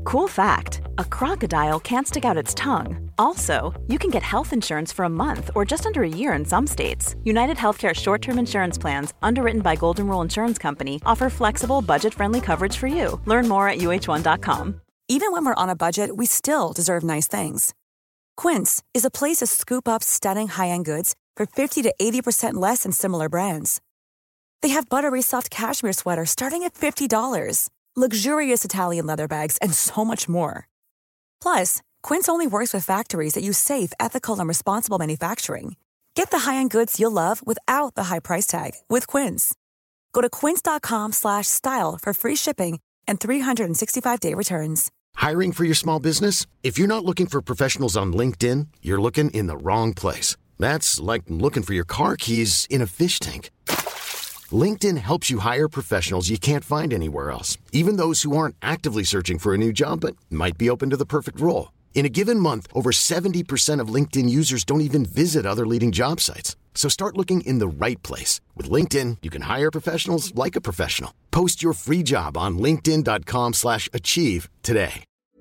Cool fact, a crocodile can't stick out its tongue. Also, you can get health insurance for a month or just under a year in some states. United Healthcare short-term insurance plans, underwritten by Golden Rule Insurance Company, offer flexible, budget-friendly coverage for you. Learn more at uh1.com. Even when we're on a budget, we still deserve nice things. Quince is a place to scoop up stunning high-end goods for 50 to 80% less than similar brands. They have buttery soft cashmere sweaters starting at $50, luxurious Italian leather bags, and so much more. Plus, Quince only works with factories that use safe, ethical, and responsible manufacturing. Get the high-end goods you'll love without the high price tag with Quince. Go to quince.com/style for free shipping and 365-day returns. Hiring for your small business? If you're not looking for professionals on LinkedIn, you're looking in the wrong place. That's like looking for your car keys in a fish tank. LinkedIn helps you hire professionals you can't find anywhere else, even those who aren't actively searching for a new job but might be open to the perfect role. In a given month, over 70% of LinkedIn users don't even visit other leading job sites. So start looking in the right place. With LinkedIn, you can hire professionals like a professional. Post your free job on linkedin.com/achieve today.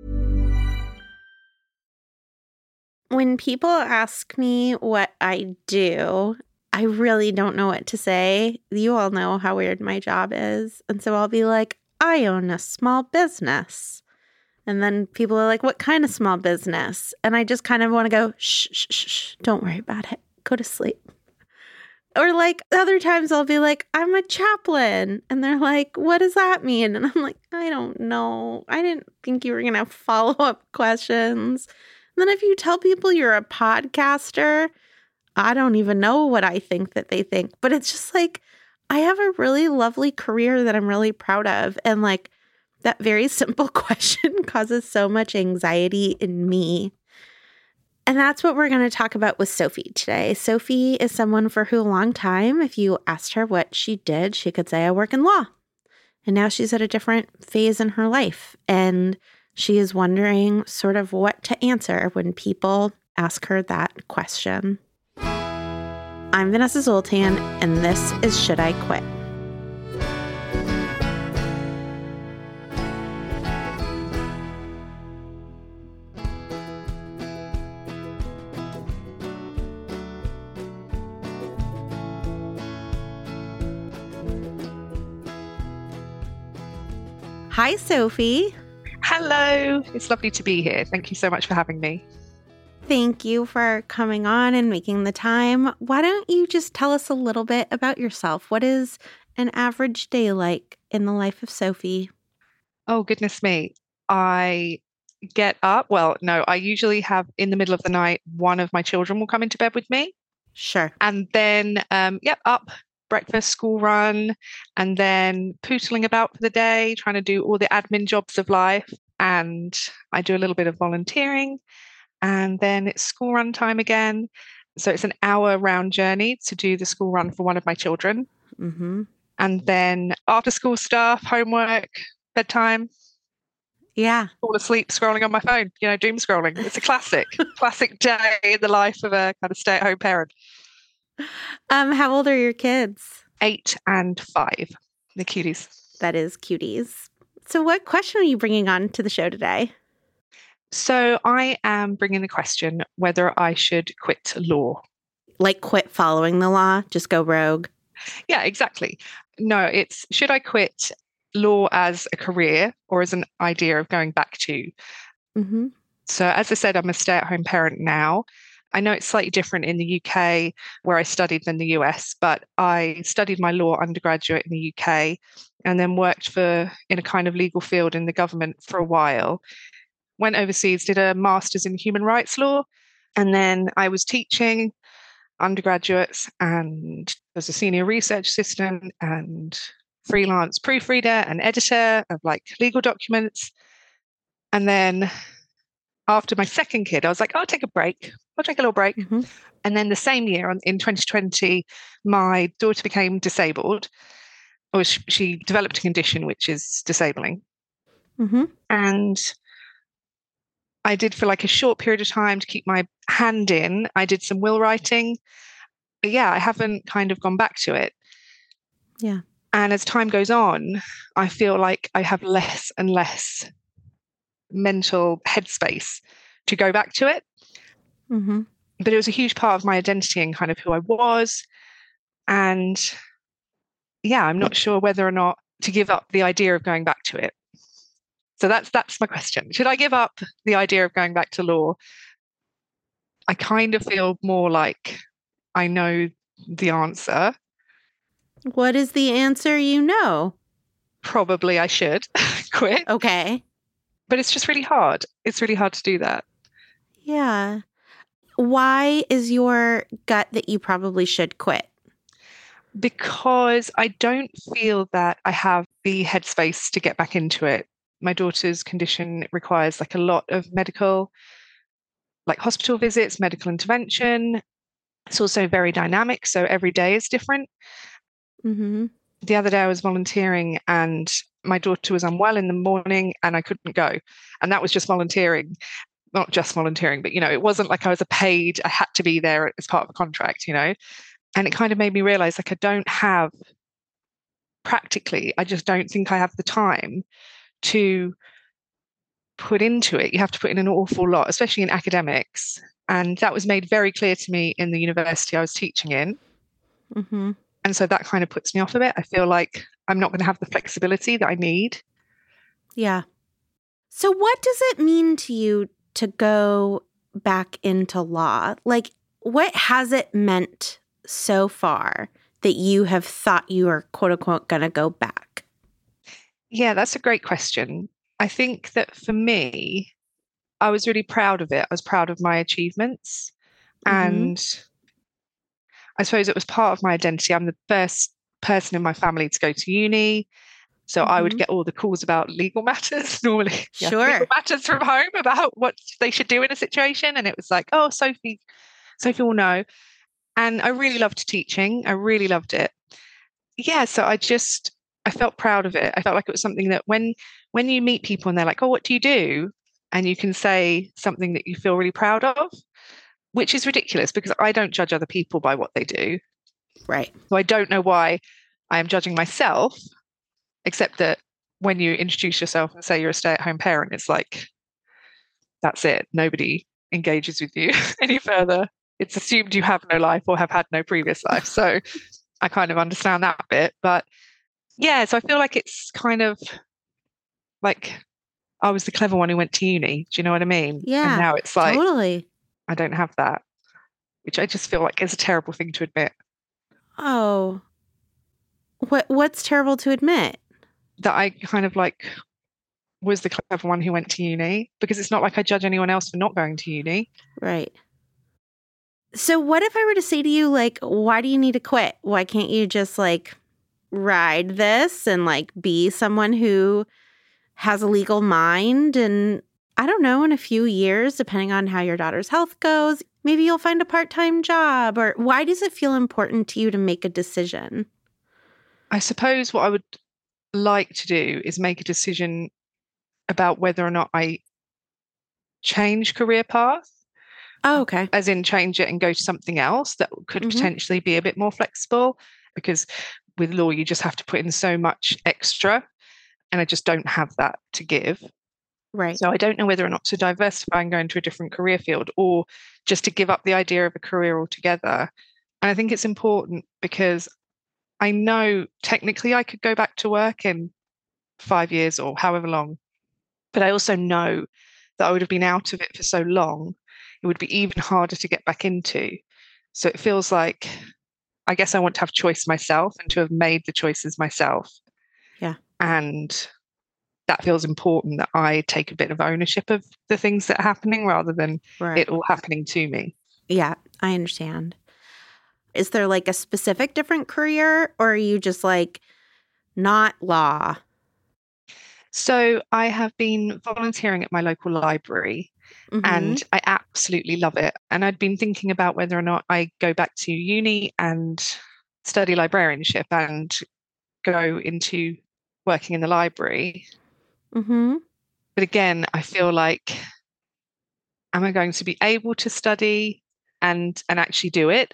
When people ask me what I do, I really don't know what to say. You all know how weird my job is. And so I'll be like, I own a small business. And then people are like, what kind of small business? And I just kind of want to go, shh, shh, shh, shh, don't worry about it. Go to sleep. Or like other times I'll be like, I'm a chaplain. And they're like, what does that mean? And I'm like, I don't know. I didn't think you were going to have follow-up questions. And then if you tell people you're a podcaster, I don't even know what I think that they think. But it's just like, I have a really lovely career that I'm really proud of. And like that very simple question causes so much anxiety in me. And that's what we're going to talk about with Sophie today. Sophie is someone for who a long time, if you asked her what she did, she could say, I work in law. And now she's at a different phase in her life. And she is wondering sort of what to answer when people ask her that question. I'm Vanessa Zoltan, and this is Should I Quit? Hi, Sophie. Hello. It's lovely to be here. Thank you so much for having me. Thank you for coming on and making the time. Why don't you just tell us a little bit about yourself? What is an average day like in the life of Sophie? Oh, goodness me. I get up. Well, no, I usually have in the middle of the night, one of my children will come into bed with me. Sure. And then, up, breakfast, school run, and then pootling about for the day, trying to do all the admin jobs of life. And I do a little bit of volunteering. And then it's school run time again. So it's an hour round journey to do the school run for one of my children. Mm-hmm. And then after school stuff, homework, bedtime. Yeah. Fall asleep scrolling on my phone, doom scrolling. It's a classic day in the life of a kind of stay-at-home parent. How old are your kids? 8 and 5. The cuties. That is cuties. So what question are you bringing on to the show today? So I am bringing the question whether I should quit law. Like quit following the law, just go rogue? Yeah, exactly. No, it's should I quit law as a career or as an idea of going back to? Mm-hmm. So as I said, I'm a stay-at-home parent now. I know it's slightly different in the UK where I studied than the US, but I studied my law undergraduate in the UK and then worked in a kind of legal field in the government for a while. Went overseas, did a master's in human rights law, and then I was teaching undergraduates and as a senior research assistant and freelance proofreader and editor of like legal documents. And then after my second kid, I was like, I'll take a break. I'll take a little break. Mm-hmm. And then the same year in 2020, my daughter became disabled, or she developed a condition which is disabling. Mm-hmm. And I did for like a short period of time to keep my hand in. I did some will writing. But yeah, I haven't kind of gone back to it. Yeah. And as time goes on, I feel like I have less and less mental headspace to go back to it. Mm-hmm. But it was a huge part of my identity and kind of who I was. And yeah, I'm not sure whether or not to give up the idea of going back to it. So that's my question. Should I give up the idea of going back to law? I kind of feel more like I know the answer. What is the answer you know? Probably I should quit. Okay. But it's just really hard. It's really hard to do that. Yeah. Why is your gut that you probably should quit? Because I don't feel that I have the headspace to get back into it. My daughter's condition requires like a lot of medical, like hospital visits, medical intervention. It's also very dynamic. So every day is different. Mm-hmm. The other day I was volunteering and my daughter was unwell in the morning and I couldn't go. And that was just volunteering. Not just volunteering, but, it wasn't like I was I had to be there as part of a contract, And it kind of made me realize like I just don't think I have the time to put into it. You have to put in an awful lot, especially in academics. And that was made very clear to me in the university I was teaching in. Mm-hmm. And so that kind of puts me off of it. I feel like I'm not going to have the flexibility that I need. Yeah. So what does it mean to you to go back into law? Like, what has it meant so far that you have thought you are, quote unquote, going to go back? Yeah, that's a great question. I think that for me, I was really proud of it. I was proud of my achievements. Mm-hmm. And I suppose it was part of my identity. I'm the first person in my family to go to uni. So I would get all the calls about legal matters normally. Sure. Legal matters from home about what they should do in a situation. And it was like, oh, Sophie will know. And I really loved teaching. I really loved it. Yeah, so I felt proud of it. I felt like it was something that when you meet people and they're like, oh, what do you do? And you can say something that you feel really proud of, which is ridiculous because I don't judge other people by what they do. Right. So I don't know why I am judging myself, except that when you introduce yourself and say you're a stay-at-home parent, it's like, that's it. Nobody engages with you any further. It's assumed you have no life or have had no previous life. So I kind of understand that bit. But yeah, so I feel like it's kind of like I was the clever one who went to uni. Do you know what I mean? Yeah. And now it's like, totally. I don't have that, which I just feel like is a terrible thing to admit. Oh. What's terrible to admit? That I kind of like was the clever one who went to uni, because it's not like I judge anyone else for not going to uni. Right. So what if I were to say to you, like, why do you need to quit? Why can't you just like ride this and like be someone who has a legal mind? And I don't know, in a few years, depending on how your daughter's health goes, maybe you'll find a part-time job. Or why does it feel important to you to make a decision? I suppose what I would like to do is make a decision about whether or not I change career path. Oh, okay. As in change it and go to something else that could potentially be a bit more flexible, because with law, you just have to put in so much extra and I just don't have that to give. Right. So I don't know whether or not to diversify and go into a different career field or just to give up the idea of a career altogether. And I think it's important because I know technically I could go back to work in 5 years or however long, but I also know that I would have been out of it for so long, it would be even harder to get back into. So it feels like, I guess I want to have choice myself and to have made the choices myself. Yeah. And that feels important that I take a bit of ownership of the things that are happening rather than it all happening to me. Yeah, I understand. Is there like a specific different career, or are you just like not law? So I have been volunteering at my local library and I absolutely love it. And I'd been thinking about whether or not I go back to uni and study librarianship and go into working in the library. But again, I feel like, am I going to be able to study and actually do it?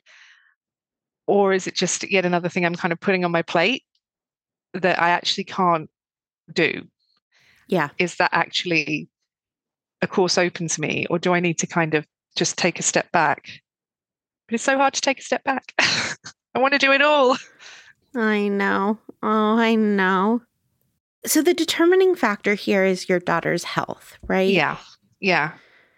Or is it just yet another thing I'm kind of putting on my plate that I actually can't do? Yeah. Is that actually a course open to me, or do I need to kind of just take a step back? But it's so hard to take a step back. I want to do it all. I know. Oh, I know. So the determining factor here is your daughter's health, right? Yeah. Yeah.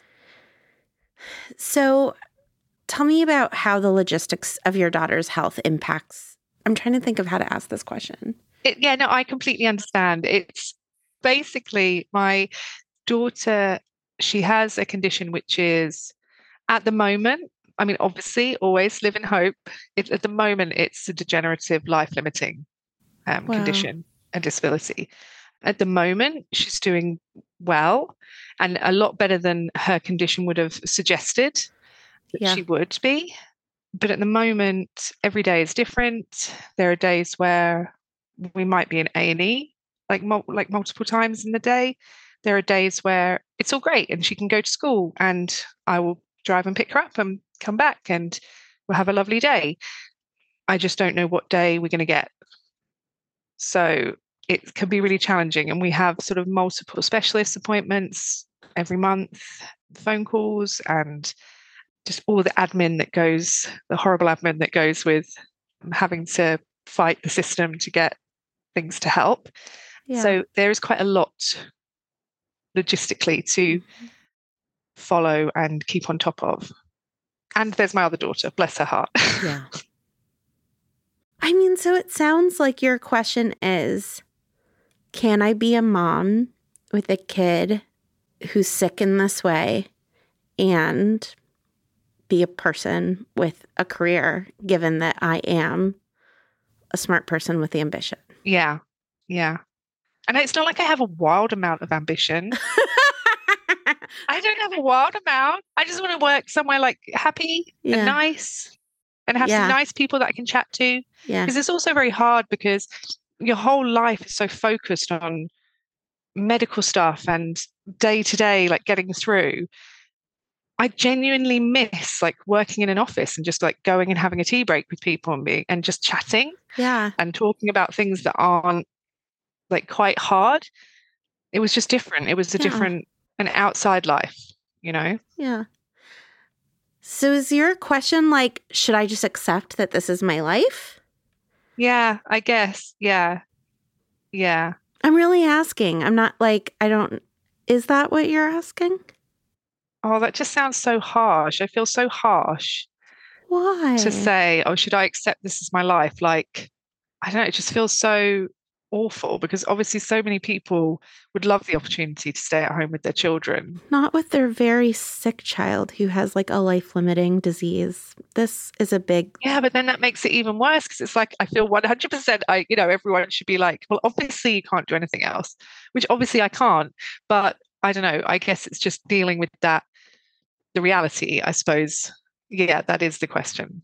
So tell me about how the logistics of your daughter's health impacts. I'm trying to think of how to ask this question. No, I completely understand. It's basically my daughter, she has a condition which is at the moment, I mean, obviously, always live in hope. At the moment, it's a degenerative, life-limiting condition and disability. At the moment, she's doing well and a lot better than her condition would have suggested that she would be. But at the moment, every day is different. There are days where we might be in A&E like multiple times in the day. There are days where it's all great and she can go to school and I will drive and pick her up and come back and we'll have a lovely day. I just don't know what day we're going to get. So it can be really challenging. And we have sort of multiple specialist appointments every month, phone calls, and just all the admin that goes, the horrible admin that goes with having to fight the system to get things to help. Yeah. So there is quite a lot logistically to follow and keep on top of. And there's my other daughter, bless her heart. Yeah. I mean, so it sounds like your question is, can I be a mom with a kid who's sick in this way and be a person with a career, given that I am a smart person with ambition? Yeah. Yeah. And it's not like I have a wild amount of ambition. I don't have a wild amount. I just want to work somewhere like happy and nice and have some nice people that I can chat to. Yeah. Because it's also very hard because your whole life is so focused on medical stuff and day to day, like getting through. I genuinely miss like working in an office and just like going and having a tea break with people and just chatting. Yeah. And talking about things that aren't like quite hard. It was just different. It was an outside life, you know? Yeah. So is your question like, should I just accept that this is my life? Yeah, I guess. Yeah. Yeah. I'm really asking. I'm not like, is that what you're asking? Oh, that just sounds so harsh. I feel so harsh. Why? To say, oh, should I accept this as my life? Like, I don't know, it just feels so awful because obviously so many people would love the opportunity to stay at home with their children. Not with their very sick child who has like a life-limiting disease. This is a big... Yeah, but then that makes it even worse because it's like, I feel 100% everyone should be like, well, obviously you can't do anything else, which obviously I can't. But I don't know, I guess it's just dealing with that, the reality, I suppose. Yeah, that is the question.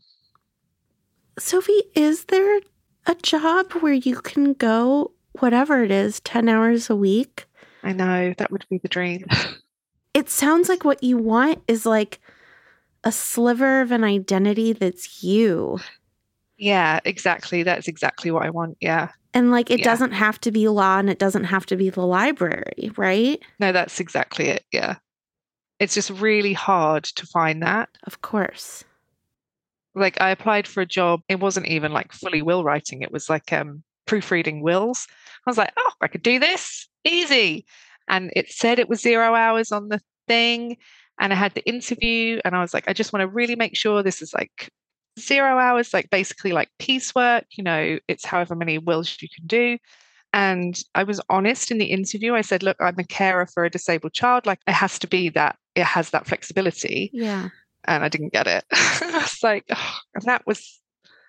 Sophie, is there a job where you can go, whatever it is, 10 hours a week? I know, that would be the dream. It sounds like what you want is like a sliver of an identity that's you. Yeah, exactly. That's exactly what I want. Yeah. And like, it doesn't have to be law and it doesn't have to be the library, right? No, that's exactly it. Yeah. It's just really hard to find that. Of course. Like I applied for a job. It wasn't even like fully will writing. It was like proofreading wills. I was like, oh, I could do this easy. And it said it was 0 hours on the thing. And I had the interview and I was like, I just want to really make sure this is like 0 hours, like basically like piecework, it's however many wills you can do. And I was honest in the interview. I said, look, I'm a carer for a disabled child. Like it has to be that it has that flexibility. Yeah. And I didn't get it. I was like, and that was,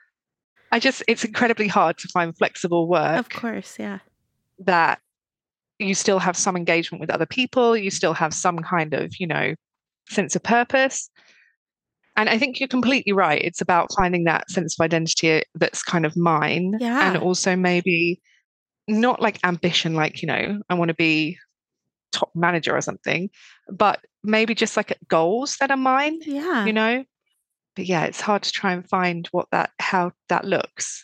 it's incredibly hard to find flexible work. Of course, yeah. That you still have some engagement with other people. You still have some kind of, sense of purpose. And I think you're completely right. It's about finding that sense of identity that's kind of mine. Yeah. And also maybe not like ambition, like, I want to be top manager or something, but maybe just like goals that are mine. Yeah. But yeah, it's hard to try and find how that looks.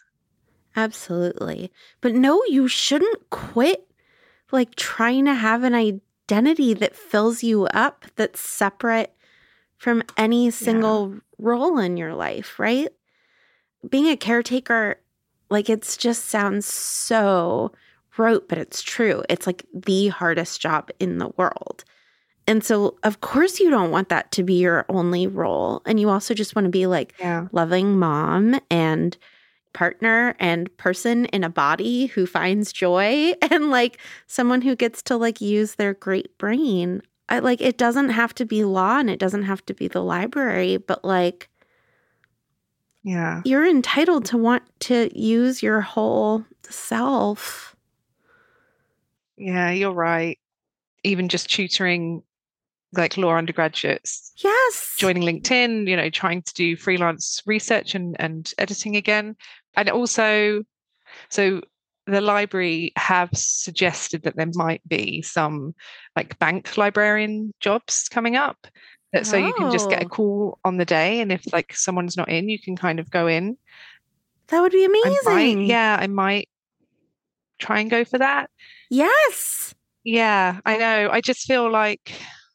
Absolutely. But no, you shouldn't quit like trying to have an identity that fills you up that's separate from any single role in your life, right? Being a caretaker, like, it's just sounds so rote, but it's true. It's like the hardest job in the world. And so, of course, you don't want that to be your only role. And you also just want to be like loving mom and partner and person in a body who finds joy and like someone who gets to like use their great brain. It doesn't have to be law and it doesn't have to be the library, but like, you're entitled to want to use your whole self. Yeah, you're right. Even just tutoring like law undergraduates. Yes. Joining LinkedIn, trying to do freelance research and editing again. And also, so the library have suggested that there might be some like bank librarian jobs coming up. So you can just get a call on the day. And if like someone's not in, you can kind of go in. That would be amazing. I might try and go for that. Yes. Yeah, I know. I just feel like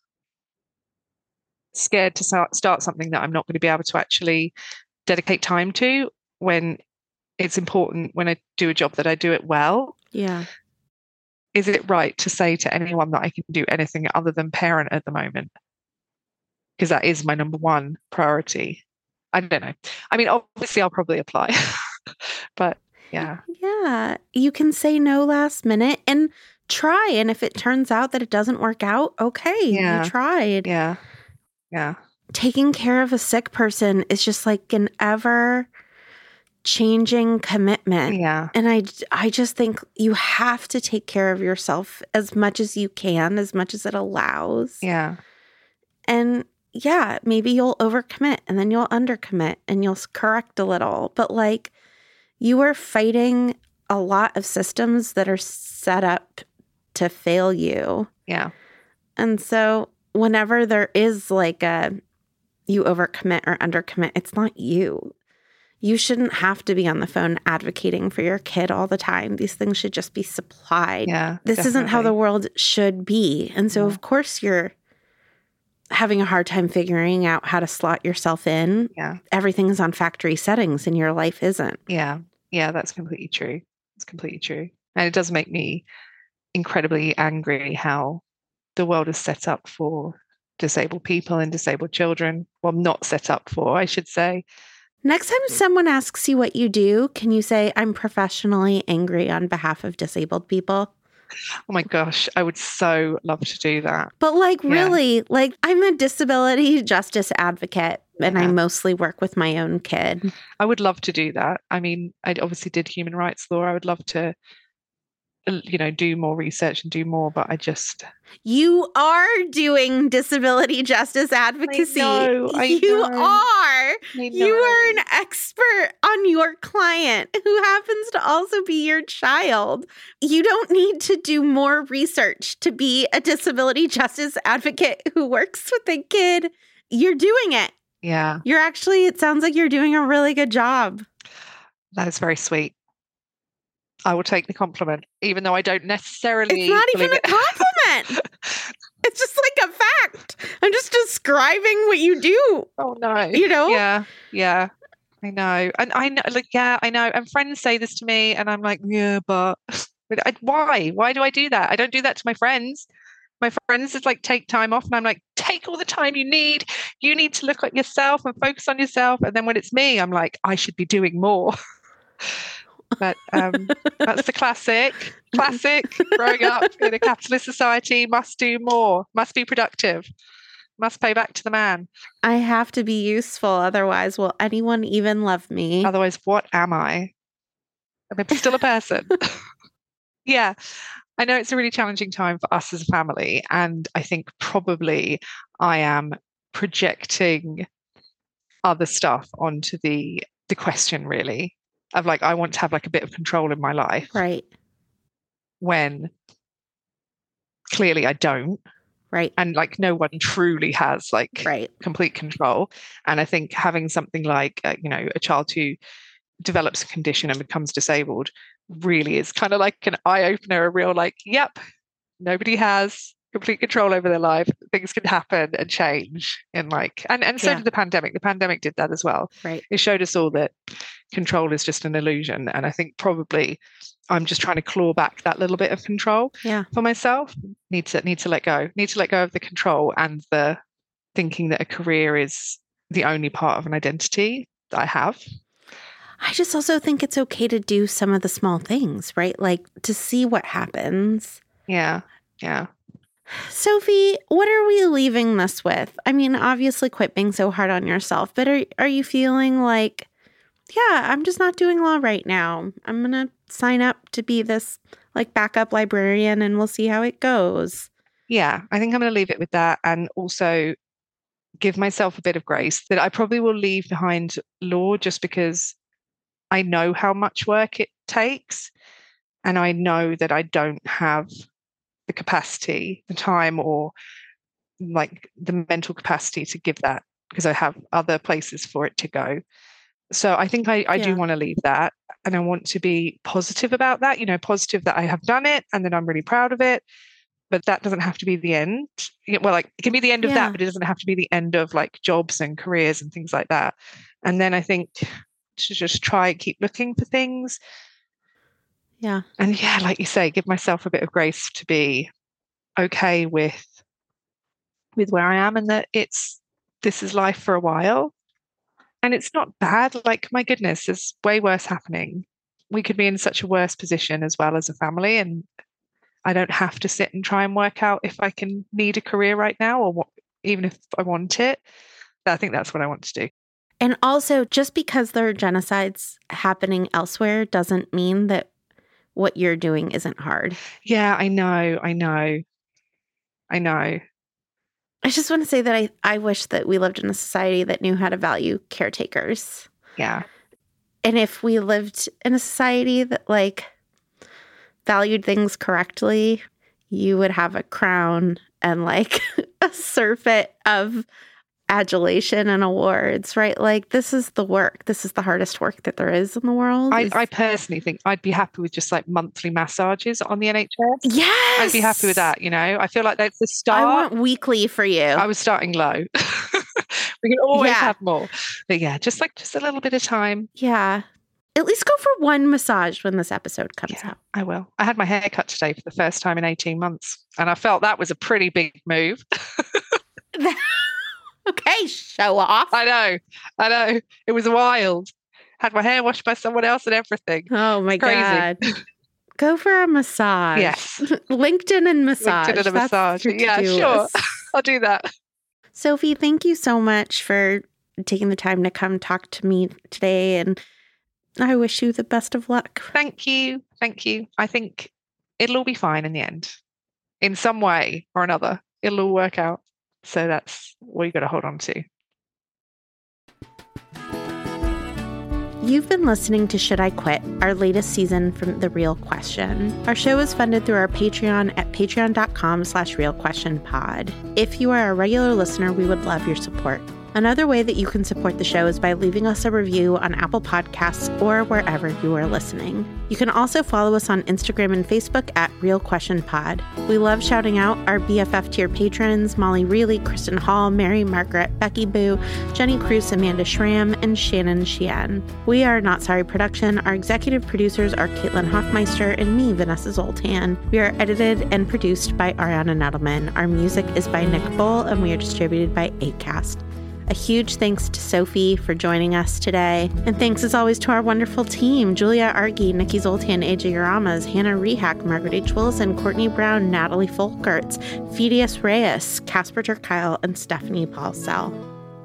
scared to start something that I'm not going to be able to actually dedicate time to when it's important when I do a job that I do it well. Yeah. Is it right to say to anyone that I can do anything other than parent at the moment? Because that is my number one priority. I don't know. I mean, obviously I'll probably apply, but yeah. Yeah. You can say no last minute and try. And if it turns out that it doesn't work out, okay, you tried. Yeah. Yeah. Taking care of a sick person is just like an ever changing commitment. Yeah. And I just think you have to take care of yourself as much as you can, as much as it allows. Yeah. And yeah, maybe you'll overcommit and then you'll undercommit and you'll correct a little. But like, you are fighting a lot of systems that are set up to fail you. Yeah. And so whenever there is like you overcommit or undercommit, it's not you. You shouldn't have to be on the phone advocating for your kid all the time. These things should just be supplied. Yeah, this isn't how the world should be. And so, of course, you're having a hard time figuring out how to slot yourself in. Yeah. Everything's on factory settings and your life isn't. Yeah. Yeah, that's completely true. It's completely true. And it does make me incredibly angry how the world is set up for disabled people and disabled children. Well, not set up for, I should say. Next time someone asks you what you do, can you say, I'm professionally angry on behalf of disabled people? Oh my gosh, I would so love to do that. But like, really, like I'm a disability justice advocate and I mostly work with my own kid. I would love to do that. I mean, I obviously did human rights law. I would love to, do more research and do more, but I just... You are doing disability justice advocacy. I know. You are. You are an expert on your client who happens to also be your child. You don't need to do more research to be a disability justice advocate who works with a kid. You're doing it. Yeah. It sounds like you're doing a really good job. That is very sweet. I will take the compliment, even though I don't necessarily... It's not even a compliment. It's just like a fact. I'm just describing what you do. Oh, no. Yeah. I know. And I know, I know. And friends say this to me and I'm like, yeah, but why? Why do I do that? I don't do that to my friends. My friends just like take time off and I'm like, take all the time you need. You need to look at yourself and focus on yourself. And then when it's me, I'm like, I should be doing more. But that's the classic growing up in a capitalist society, must do more, must be productive, must pay back to the man. I have to be useful. Otherwise, will anyone even love me? Otherwise, what am I? I'm still a person. Yeah. I know it's a really challenging time for us as a family. And I think probably I am projecting other stuff onto the question, really. Of like, I want to have like a bit of control in my life. Right. When clearly I don't. Right. And like no one truly has like complete control. And I think having something like, a child who develops a condition and becomes disabled really is kind of like an eye opener, a real like, yep, nobody has complete control over their life. Things can happen and change and so did the pandemic. The pandemic did that as well. Right. It showed us all that control is just an illusion. And I think probably I'm just trying to claw back that little bit of control for myself. Need to let go. Need to let go of the control and the thinking that a career is the only part of an identity that I have. I just also think it's okay to do some of the small things, right? Like to see what happens. Yeah. Yeah. Sophie, what are we leaving this with? I mean, obviously quit being so hard on yourself, but are you feeling like, yeah, I'm just not doing well right now. I'm going to sign up to be this like backup librarian and we'll see how it goes. Yeah, I think I'm going to leave it with that and also give myself a bit of grace that I probably will leave behind law just because I know how much work it takes and I know that I don't have the capacity, the time, or like the mental capacity to give that because I have other places for it to go. So I think I do want to leave that and I want to be positive about that, positive that I have done it and that I'm really proud of it. But that doesn't have to be the end. Well, like it can be the end of that, but it doesn't have to be the end of like jobs and careers and things like that. And then I think to just try and keep looking for things. Yeah. And yeah, like you say, give myself a bit of grace to be okay with where I am and that this is life for a while. And it's not bad. Like, my goodness, there's way worse happening. We could be in such a worse position as well as a family. And I don't have to sit and try and work out if I can need a career right now or what, even if I want it. I think that's what I want to do. And also, just because there are genocides happening elsewhere doesn't mean that what you're doing isn't hard. Yeah, I know. I just want to say that I wish that we lived in a society that knew how to value caretakers. Yeah. And if we lived in a society that like valued things correctly, you would have a crown and like a surfeit of adulation and awards, right? Like this is the work. This is the hardest work that there is in the world. I personally think I'd be happy with just like monthly massages on the NHS. Yes. I'd be happy with that, I feel like that's the start. I want weekly for you. I was starting low. We can always have more. But yeah, just a little bit of time. Yeah. At least go for one massage when this episode comes out. I will. I had my hair cut today for the first time in 18 months. And I felt that was a pretty big move. Okay, show off. I know. It was wild. Had my hair washed by someone else and everything. Oh my God. Go for a massage. Yes. LinkedIn and massage. LinkedIn and a massage. Yeah, sure. I'll do that. Sophie, thank you so much for taking the time to come talk to me today. And I wish you the best of luck. Thank you. I think it'll all be fine in the end. In some way or another, it'll all work out. So that's what you got to hold on to. You've been listening to Should I Quit, our latest season from The Real Question. Our show is funded through our Patreon at patreon.com/realquestionpod. If you are a regular listener, we would love your support. Another way that you can support the show is by leaving us a review on Apple Podcasts or wherever you are listening. You can also follow us on Instagram and Facebook at Real Question Pod. We love shouting out our BFF tier patrons, Molly Reilly, Kristen Hall, Mary Margaret, Becky Boo, Jenny Cruz, Amanda Schramm, and Shannon Sheehan. We are Not Sorry Production. Our executive producers are Caitlin Hoffmeister and me, Vanessa Zoltan. We are edited and produced by Ariana Nettleman. Our music is by Nick Bull, and we are distributed by Acast. A huge thanks to Sophie for joining us today. And thanks as always to our wonderful team, Julia Argy, Nikki Zoltan, AJ Uramas, Hannah Rehak, Margaret H. Willison, Courtney Brown, Natalie Folkerts, Phidias Reyes, Casper ter Kuile, and Stephanie Paulsell.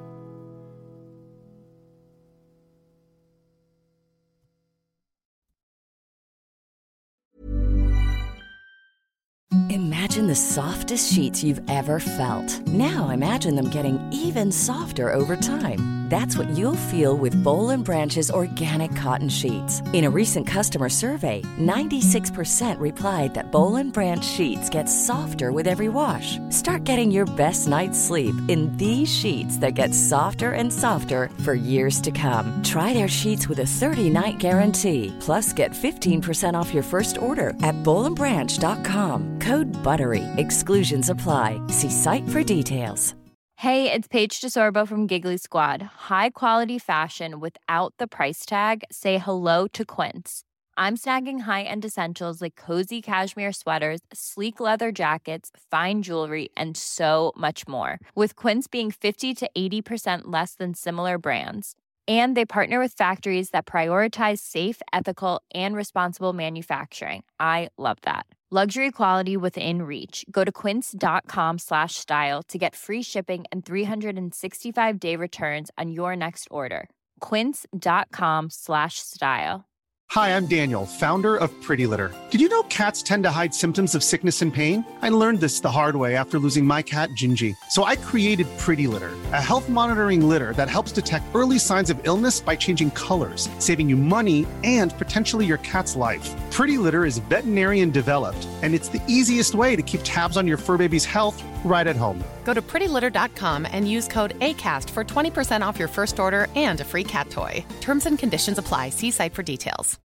Imagine the softest sheets you've ever felt. Now imagine them getting even softer over time. That's what you'll feel with Boll & Branch's organic cotton sheets. In a recent customer survey, 96% replied that Boll & Branch sheets get softer with every wash. Start getting your best night's sleep in these sheets that get softer and softer for years to come. Try their sheets with a 30-night guarantee. Plus, get 15% off your first order at bollandbranch.com. Code BUTTERY. Exclusions apply. See site for details. Hey, it's Paige DeSorbo from Giggly Squad. High quality fashion without the price tag. Say hello to Quince. I'm snagging high-end essentials like cozy cashmere sweaters, sleek leather jackets, fine jewelry, and so much more. With Quince being 50 to 80% less than similar brands. And they partner with factories that prioritize safe, ethical, and responsible manufacturing. I love that. Luxury quality within reach. Go to quince.com/style to get free shipping and 365-day returns on your next order. Quince.com/style. Hi, I'm Daniel, founder of Pretty Litter. Did you know cats tend to hide symptoms of sickness and pain? I learned this the hard way after losing my cat, Gingy. So I created Pretty Litter, a health monitoring litter that helps detect early signs of illness by changing colors, saving you money and potentially your cat's life. Pretty Litter is veterinarian developed, and it's the easiest way to keep tabs on your fur baby's health right at home. Go to prettylitter.com and use code ACAST for 20% off your first order and a free cat toy. Terms and conditions apply. See site for details.